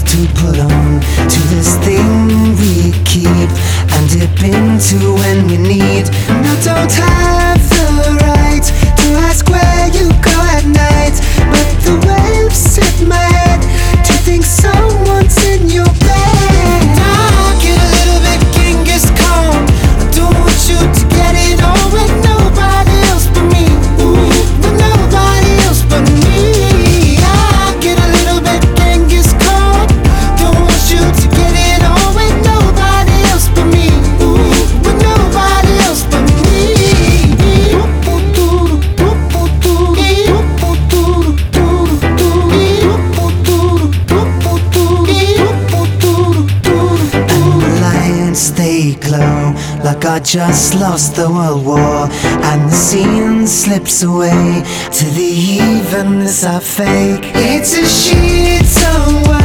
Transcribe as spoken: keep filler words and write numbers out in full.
to put on to this thing we keep and dip into when we need. And I don't have the right to ask where you go at night, but the waves hit my head to think someone's in your bed. I get a little bit Genghis Khan. I don't want you to get it on with nobody else but me. Ooh, with nobody else but me. I get a little bit Genghis Khan. Don't want you to get it on with nobody else but me. Ooh, with nobody else but me. And the lights, they glow like I just lost the world war, and the scene slips away to the evenness I fake. It's a sheet somewhere